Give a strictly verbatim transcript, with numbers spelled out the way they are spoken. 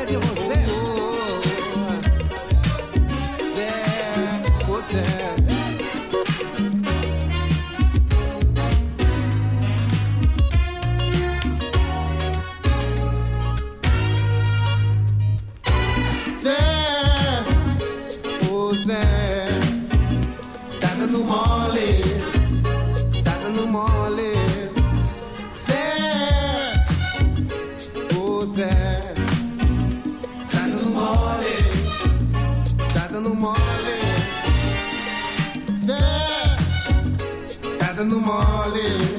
de você. Zé, você. Tá dando mole, tá dando mole, Zé, ô Zé, tá dando mole, tá dando mole, Zé, tá dando mole.